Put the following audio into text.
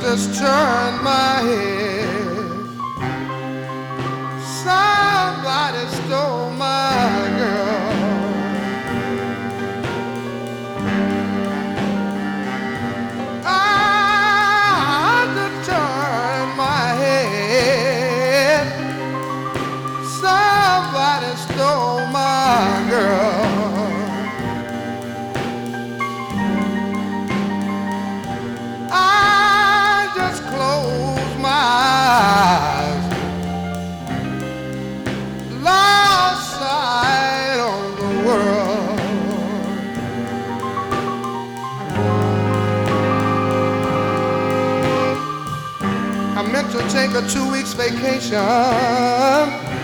just turned my head. Somebody stole my girl. I just turned my head. Somebody stole my girl. I just closed my eyes, lost sight of the world. I meant to take a 2 weeks vacation,